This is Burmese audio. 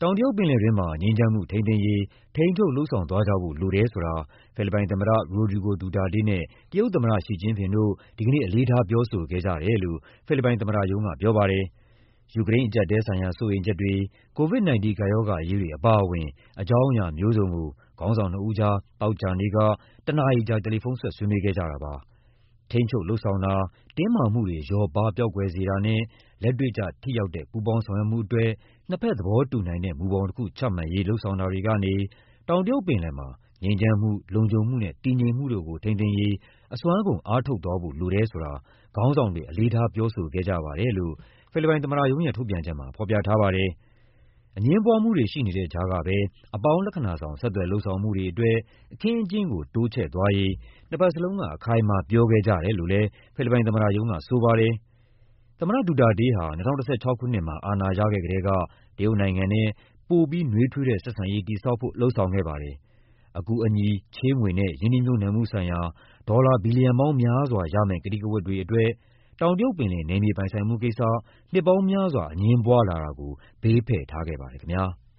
တောင်တရုတ်ပင်လယ်တွင်းမှာငြိမ်းချမ်းမှုထိန်းသိမ်းရေးထိန်းချုပ်လုပ်ဆောင်သွားကြဖို့လိုတယ်ဆိုတာဖိလစ်ပိုင်သမ္မတ Rodrigo Duterte နဲ့တရုတ်သမ္မတ Xi Jinping တို့ဒီကနေ့အလေးထားပြောဆိုခဲ့ကြတယ်လို့ဖိလစ်ပိုင်သမ္မတရုံးကပြောပါတယ်။ ယူကရိန်းအကျပ်အတည်းဆိုင်ရာစိုးရိမ်ချက်တွေ၊ COVID-19 ကပ်ရောဂါအရေးတွေအပါအဝင်အကြောင်းအရာမျိုးစုံကိုခေါင်းဆောင်နှစ်ဦးကြား သောကြာနေ့က တနာရီကြာ တယ်လီဖုန်းဆက်ဆွေးနွေးခဲ့ကြတာပါ။ ထိန်းချုပ်လုပ်ဆောင်တာ၊ တင်းမာမှုတွေလျော့ပါးပျောက်ကွယ်စေတာနဲ့လက်တွေ့ကျထိရောက်တဲ့ပူးပေါင်းဆောင်ရွက်မှုအတွက် နှစ်ဘက်သဘောတူနိုင်တဲ့မူဘောင်တခုချမှတ်ရေးလုပ်ဆောင်တာတွေကနေ တောင်တရုတ်ပင်လယ်မှာငြိမ်းချမ်းမှု၊ လုံခြုံမှုနဲ့တည်ငြိမ်မှုတို့ကိုထိန်းသိမ်းရေး အစွမ်းကုန်အားထုတ်သွားဖို့လိုတယ်ဆိုတာခေါင်းဆောင်တွေအလေးထားပြောဆိုခဲ့ကြပါတယ်လို့ဖိလစ်ပိုင်သမ္မတရုံးရဲ့ထုတ်ပြန်ချက်မှာဖော်ပြထားပါတယ်။ အငြင်းပွားမှုတွေရှိနေတဲ့ကြားကပဲ အပေါင်းလက္ခဏာဆောင်ဆက်သွယ်လုပ်ဆောင်မှုတွေအတွက် အခင်းအကျင်းကိုတိုးချဲ့သွားရေး နှစ်ဘက်လုံးကအခိုင်အမာပြောခဲ့ကြတယ်လို့လည်း ဖိလစ်ပိုင်သမ္မတရုံးကဆိုပါတယ်။ သမ္မတဒူတာတေးဟာ ၂၀၁၆ ခုနှစ်မှာအာဏာရခဲ့ကတည်းက တရုတ်နိုင်ငံနဲ့ ပိုပြီးနွေးထွေးတဲ့ဆက်ဆံရေးတည်ဆောက်ဖို့လုပ်ဆောင်ခဲ့ပါတယ်။ အကူအညီ၊ ချေးငွေနဲ့ရင်းနှီးမြှုပ်နှံမှုဆိုင်ရာ ဒေါ်လာဘီလီယံပေါင်းများစွာရမယ့်ကတိကဝတ်တွေအတွက် တောင်တရုတ်ပင်လယ်နယ်မြေပိုင်ဆိုင်မှုကိစ္စ နှစ်ပေါင်းများစွာအငြင်းပွားလာတာကို ဘေးဖယ်ထားခဲ့ပါတယ်ခင်ဗျာ။